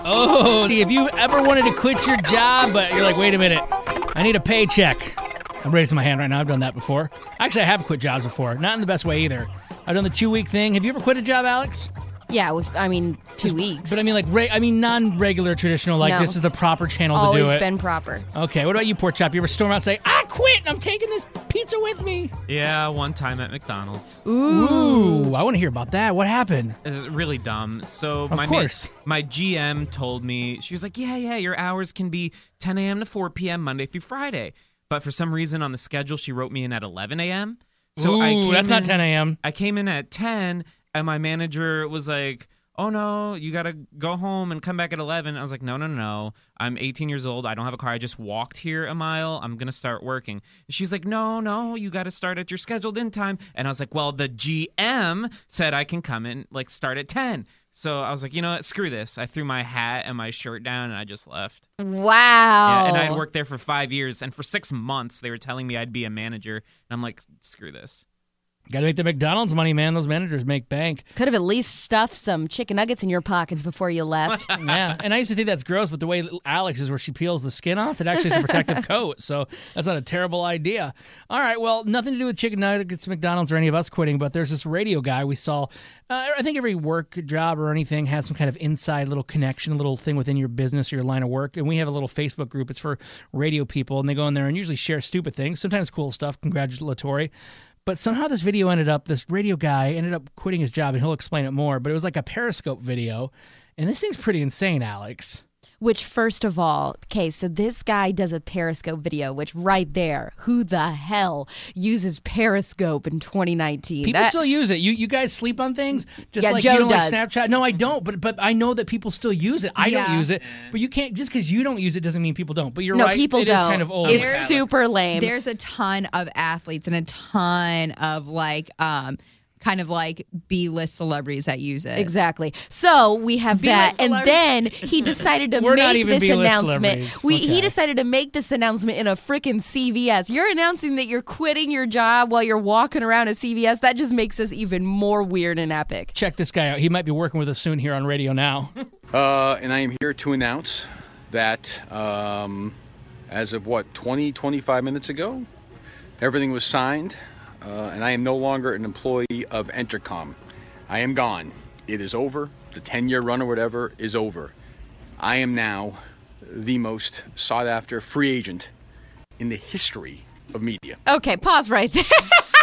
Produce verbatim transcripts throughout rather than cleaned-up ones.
Oh, if you ever wanted to quit your job, but you're like, wait a minute, I need a paycheck. I'm raising my hand right now. I've done that before. Actually, I have quit jobs before. Not in the best way either. I've done the two-week thing. Have you ever quit a job, Alex? Yeah, with I mean, two weeks. But I mean, like, re- I mean, non-regular, traditional, like, No. this is the proper channel Always to do it. been proper. Okay, what about you, Pork Chop? You ever storm out and say, I quit and I'm taking this pizza with me? Yeah, one time at McDonald's. Ooh, I want to hear about that. What happened? It's really dumb. So Of my course. ma- my G M told me, she was like, yeah, yeah, your hours can be ten a.m. to four p.m. Monday through Friday. But for some reason on the schedule, she wrote me in at eleven a.m. So Ooh, I came that's not in- ten a.m. I came in at ten, and my manager was like, oh, no, you got to go home and come back at eleven. I was like, no, no, no. I'm eighteen years old. I don't have a car. I just walked here a mile. I'm going to start working. And she's like, no, no, you got to start at your scheduled in time. And I was like, well, the G M said I can come in, like, start at ten. So I was like, you know what? Screw this. I threw my hat and my shirt down, and I just left. Wow. Yeah, and I had worked there for five years, and for six months, they were telling me I'd be a manager. And I'm like, screw this. Got to make the McDonald's money, man. Those managers make bank. Could have at least stuffed some chicken nuggets in your pockets before you left. Yeah, and I used to think that's gross, but the way Alex is where she peels the skin off, it actually is a protective coat, so that's not a terrible idea. All right, well, nothing to do with chicken nuggets, McDonald's, or any of us quitting, but there's this radio guy we saw. Uh, I think every work job or anything has some kind of inside little connection, a little thing within your business or your line of work, and we have a little Facebook group. It's for radio people, and they go in there and usually share stupid things, sometimes cool stuff, congratulatory. But somehow this video ended up, this radio guy ended up quitting his job, and he'll explain it more, but it was like a Periscope video, and this thing's pretty insane, Alex. Which, first of all, okay, so this guy does a Periscope video, which right there, who the hell uses Periscope in twenty nineteen? People That- still use it. You you guys sleep on things? Just Yeah, like Joe you don't does. like Snapchat? No, I don't, but but I know that people still use it. I don't Yeah. use it. But you can't, just because you don't use it doesn't mean people don't. But you're No, right. people it is don't. kind of old. It's Alex. super lame. There's a ton of athletes and a ton of like um kind of like B-list celebrities that use it. Exactly. So we have that, B-list and celebrities. then he decided to We're not make even this B-list announcement. celebrities. We Okay. he decided to make this announcement in a freaking C V S. You're announcing that you're quitting your job while you're walking around a C V S. That just makes us even more weird and epic. Check this guy out. He might be working with us soon here on radio now. Uh, and I am here to announce that um, as of what, twenty, twenty-five minutes ago, everything was signed, uh, and I am no longer an employee of Entercom. I am gone. It is over. The ten-year run or whatever is over. I am now the most sought-after free agent in the history of media. Okay, pause right there.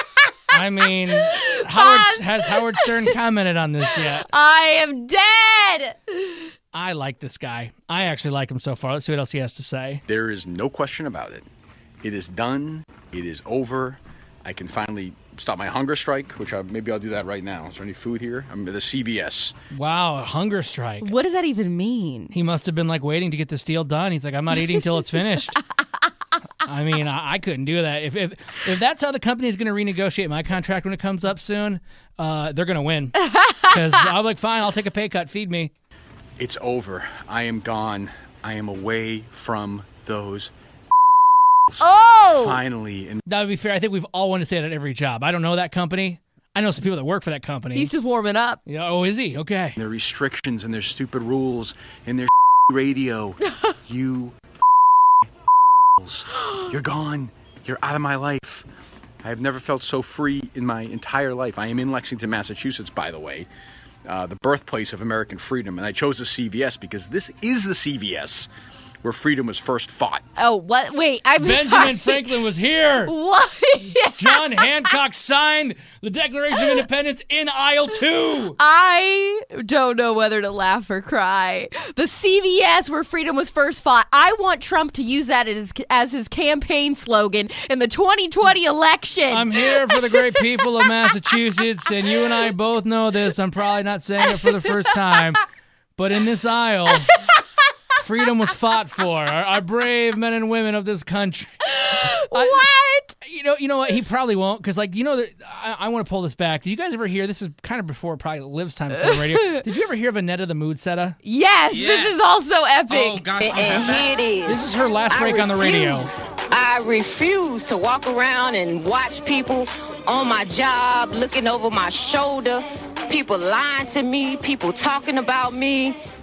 I mean, Howard, has Howard Stern commented on this yet? I am dead. I like this guy. I actually like him so far. Let's see what else he has to say. There is no question about it. It is done. It is over. I can finally stop my hunger strike, which I, maybe I'll do that right now. Is there any food here? I'm at the C V S. Wow, a hunger strike. What does that even mean? He must have been like waiting to get this deal done. He's like, I'm not eating till it's finished. I mean, I, I couldn't do that. If if if that's how the company is going to renegotiate my contract when it comes up soon, uh, they're going to win. Because I'm like, fine, I'll take a pay cut. Feed me. It's over. I am gone. I am away from those. Oh! Finally. And That would be fair. I think we've all wanted to say that at every job. I don't know that company. I know some people that work for that company. He's just warming up. Yeah, oh, is he? Okay. their restrictions and their stupid rules and their radio. You you're gone. You're out of my life. I have never felt so free in my entire life. I am in Lexington, Massachusetts, by the way, uh, the birthplace of American freedom. And I chose the C V S because this is the C V S where freedom was first fought. Oh, what? Wait, I'm Benjamin sorry. Franklin was here. What? John Hancock signed the Declaration of Independence in aisle two. I don't know whether to laugh or cry. The C V S where freedom was first fought. I want Trump to use that as, as his campaign slogan in the twenty twenty election. I'm here for the great people of Massachusetts, and you and I both know this. I'm probably not saying it for the first time, but in this aisle, freedom was fought for. Our, our brave men and women of this country. what? I, you know, you know what? He probably won't, because, like, you know, that I, I want to pull this back. Did you guys ever hear? This is kind of before probably Liv's time before the radio. Did you ever hear of Annetta the Mood Setter? Yes, Yes. this is also epic. Oh, gosh. you have that? Here it is. This is her last break on the radio. I refuse to walk around and watch people on my job looking over my shoulder, people lying to me, people talking about me.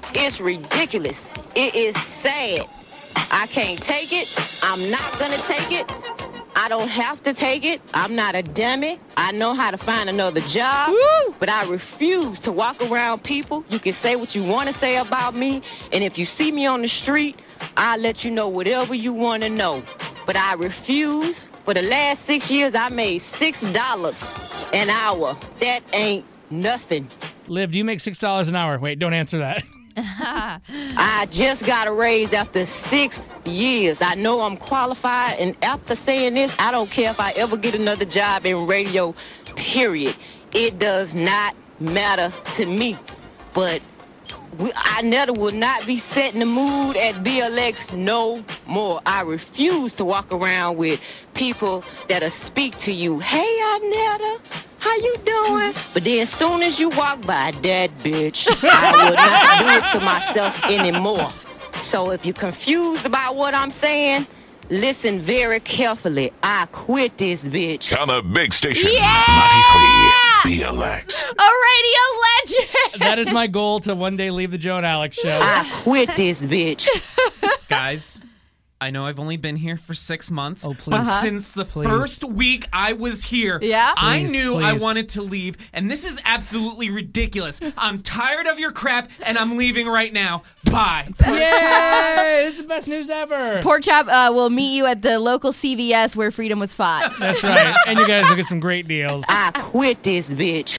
It's ridiculous. It is sad. I can't take it. I'm not gonna take it. I don't have to take it. I'm not a dummy. I know how to find another job. Woo! But I refuse to walk around people. You can say what you want to say about me. And if you see me on the street, I'll let you know whatever you want to know. But I refuse. For the last six years, I made six dollars an hour. That ain't nothing. Liv, do you make six dollars an hour? Wait, don't answer that. I just got a raise after six years. I know I'm qualified, and after saying this, I don't care if I ever get another job in radio, period. It does not matter to me. But we, I never will not be setting the mood at B L X no more. I refuse to walk around with people that'll speak to you. Hey, Anetta. How you doing? But then as soon as you walk by, that bitch, I will not do it to myself anymore. So if you're confused about what I'm saying, listen very carefully. I quit this bitch. On the big station, Yeah! ninety-three B L X. A radio legend. That is my goal to one day leave the Joe and Alex show. I quit this bitch. Guys, I know I've only been here for six months. Oh, please. But Uh-huh. since the Please. first week I was here, Yeah? I Please, knew I please. wanted to leave, and this is absolutely ridiculous. I'm tired of your crap, and I'm leaving right now. Bye. Yay! This is the best news ever. Pork Chop uh, will meet you at the local C V S where freedom was fought. That's right. And you guys will get some great deals. I quit this bitch.